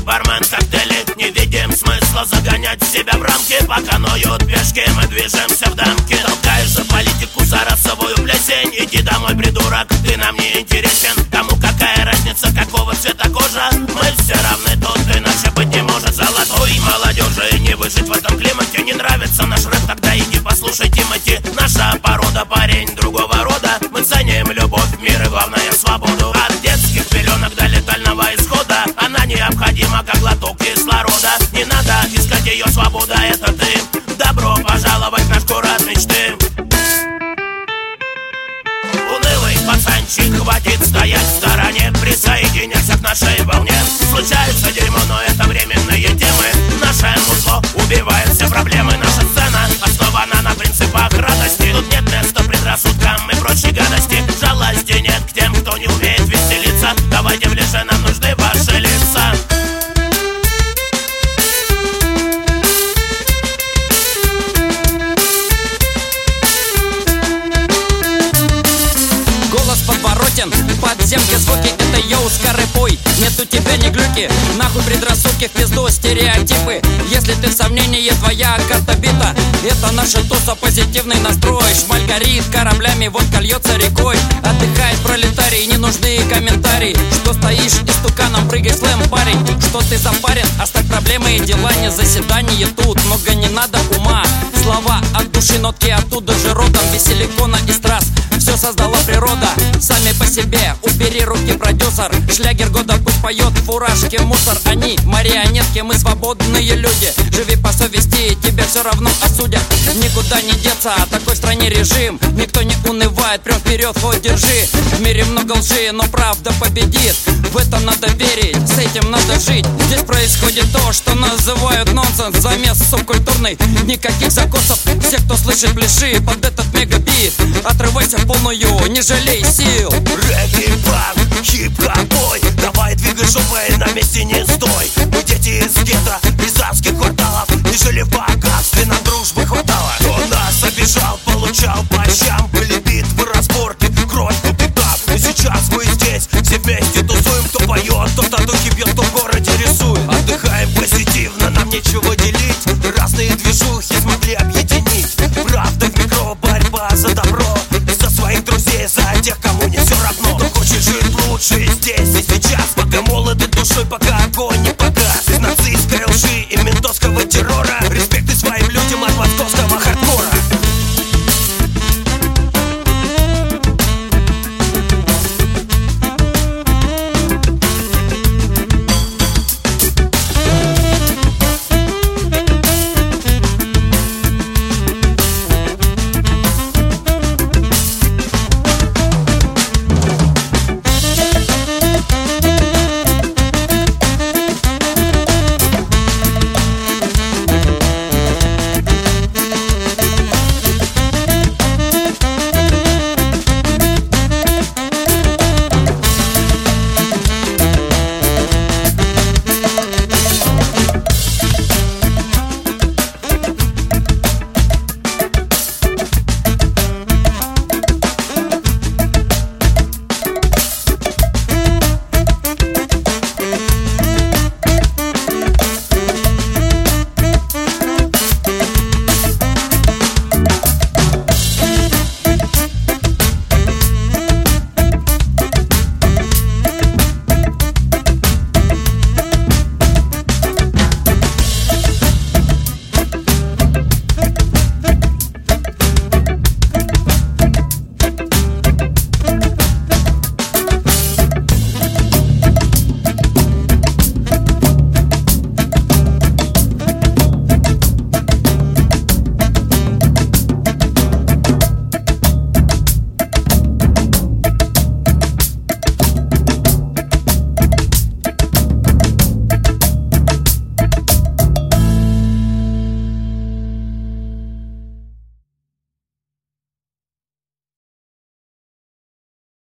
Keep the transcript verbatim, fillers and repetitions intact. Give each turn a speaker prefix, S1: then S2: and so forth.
S1: бармен коктейли. Не видим смысла загонять себя в рамки. Пока ноют пешки, мы движемся в дамки. Толкаешь за политику, за расовую плесень. Иди домой, придурок, ты нам не интересен. Кому какая разница, какого цвета кожа? Мы все равны тут, иначе быть не может. Золотой молодежи не выжить в этом климате. Не нравится наш рэп, тогда иди послушай Тимати. Наша порода, парень другого рода. Мы ценим любовь, мир и главное свободу. От детских пеленок до летального исхода она необходима, как глоток кислорода. Не надо искать ее, свобода это ты. Добро пожаловать в наш город мечты. Унылый пацанчик, хватит стоять в стороне. Присоединяйся к нашей волне. Случается дерьмо, но это временные темы. Наше музло убивает все проблемы. Наша сцена основана на принципах радости. Тут нет места предрассудкам и прочей гадости. Жалости нет к тем, кто не умеет веселиться. Давайте ближе, нам нужны ваши лица.
S2: Подземки, звуки, это йоу, скорый нет у тебя ни глюки, нахуй предрассудки, в пизду стереотипы. Если ты в сомнении, твоя карта бита. Это наша туса, позитивный настрой. Шмаль горит кораблями, водка льется рекой. Отдыхает пролетарий, не нужны комментарии. Что стоишь истуканом, прыгай, слэм, парень. Что ты запарен, оставь проблемы и дела. Не заседание тут, много не надо ума. Слова от души, нотки оттуда же родом. Без силикона и страз все создала природа. Сами по себе, убери руки, продюсер. Шлягер года пусть поет, фуражки, мусор. Они марионетки, мы свободные люди. Живи по совести, тебя все равно осудят. Никуда не деться, а такой в стране режим. Никто не унывает, прям вперед, хоть держи. В мире много лжи, но правда победит. В это надо верить, с этим надо жить. Здесь происходит то, что называют нонсенс. Замес субкультурный, никаких закосов. Все, кто слышит, пляши под этот мегабит. Отрывайся в полную, не жалей сил.
S1: Регги, панк, хип-хоп, бой. Давай двигай жопой, на месте не стой. Мы дети из гетто, рязанских кварталов. И жили в